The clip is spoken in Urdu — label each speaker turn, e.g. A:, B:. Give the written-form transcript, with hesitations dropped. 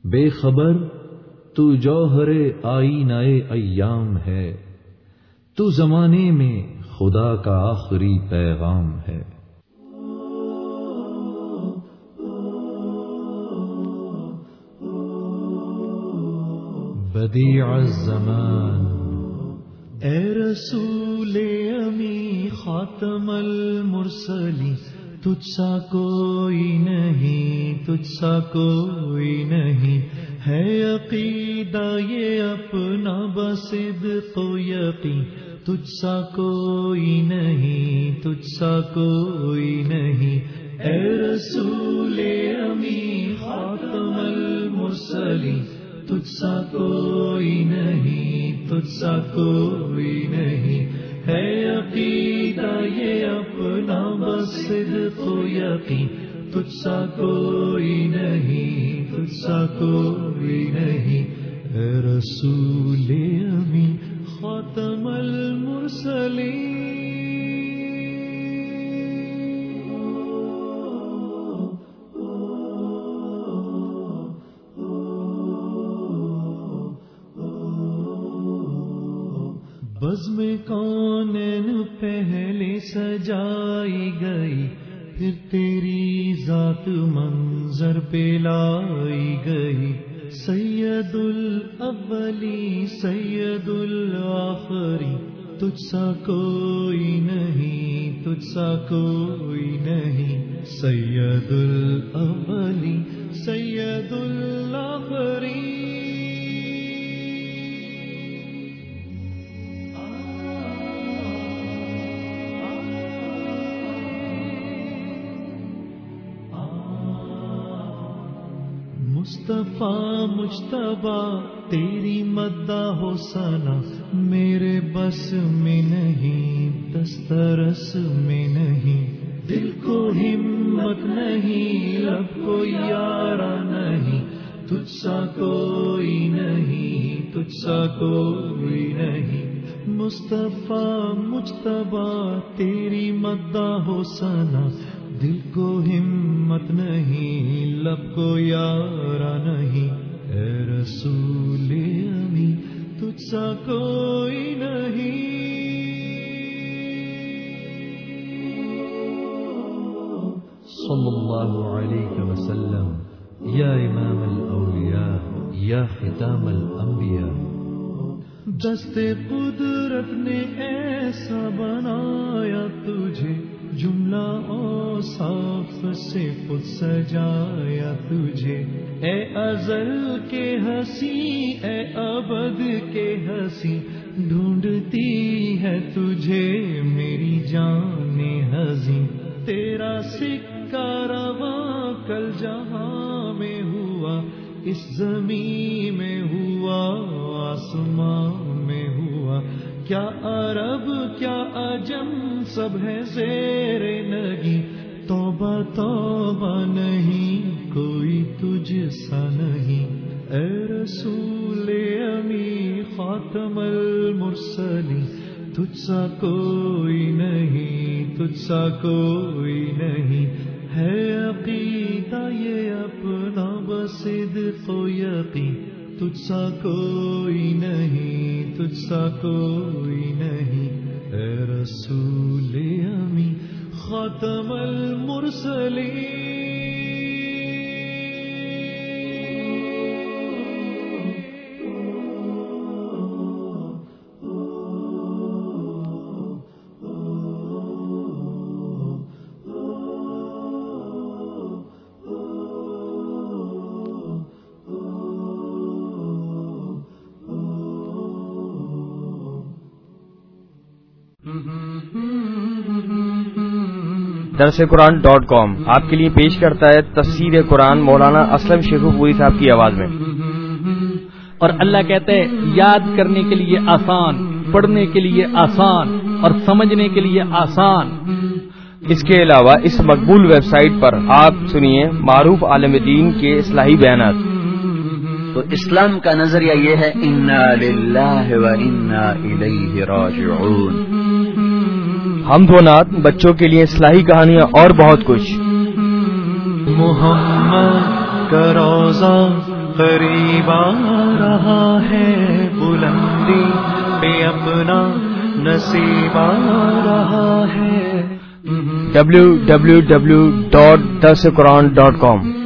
A: بے خبر تو جوہر آئینہ ایام ہے، تو زمانے میں خدا کا آخری پیغام ہے۔ بدیع الزمان،
B: اے رسول امی خاتم المرسلین، تجھ سا کوئی نہیں، تجھ سا کوئی نہیں، ہے عقیدہ یہ اپنا بصدق و یقین، تجھ سا کوئی نہیں، تجھ سا کوئی نہیں، اے رسول امی خاتم المرسلین، تجھ سا کوئی نہیں، تجھ سا کوئی نہیں، ہے عقیدہ یہ اپنا بصدق و یقین، تجھ سا کوئی نہیں، تجھ سا کوئی نہیں، اے رسول امی خاتم المرسلین۔ بزم کونین پہلے سجائی گئی، پھر تیری ذات منظر پہ لائی گئی، سید الاولی سید الآخری، تجھ سا کوئی نہیں، تجھ سا کوئی نہیں، سید الاولی سید الآخری۔ مصطفیٰ مجتبیٰ تیری مداح و ثنا میرے بس میں نہیں، دسترس میں نہیں، دل کو ہمت نہیں، لب کو یارا نہیں، تجھ سا کوئی نہیں، تجھ سا کوئی نہیں، مصطفیٰ مجتبیٰ تیری مداح و ثنا، دل کو ہمت نہیں، لب کو یارا نہیں، اے رسول امی تجھ سا کوئی نہیں۔
A: صلی اللہ علیہ وسلم یا امام الاولیاء یا ختام الانبیاء۔
B: دست قدرت نے ایسا بنایا تجھے، جملہ اوصاف سے خود سجایا تجھے، اے ازل کے ہنسی اے ابد کے ہنسی، ڈھونڈتی ہے تجھے میری جان ہزیں، تیرا سکہ رواں کل جہاں میں ہوا، اس زمین میں ہوا، آسمان میں ہوا، کیا عرب کیا عجم سب ہے زیر نگی، توبہ توبہ نہیں کوئی تجھ سا نہیں، اے رسول امی خاتم المرسلین، تجھ سا کوئی نہیں، تجھ سا کوئی نہیں، ہے عقیدہ یہ اپنا بصدق و یقین، تجھ سا کوئی نہیں، تجھ سا کوئی نہیں، اے رسول امی خاتم المرسلین۔
C: درسقرآن.com آپ کے لیے پیش کرتا ہے تفسیر قرآن مولانا اسلم شیخو پوری صاحب کی آواز میں۔
D: اور اللہ کہتے ہیں یاد کرنے کے لیے آسان، پڑھنے کے لیے آسان اور سمجھنے کے لیے آسان۔
C: اس کے علاوہ اس مقبول ویب سائٹ پر آپ سنیے معروف عالم دین کے اصلاحی بیانات۔
E: تو اسلام کا نظریہ یہ ہے انا للہ و انا الیہ راجعون۔
C: حمد و نعت، بچوں کے لیے اصلاحی کہانیاں اور بہت کچھ۔
B: محمد کا روضہ قریب آ رہا ہے بلندی پہ اپنا نصیب آ رہا ہے.
C: www.dasquran.com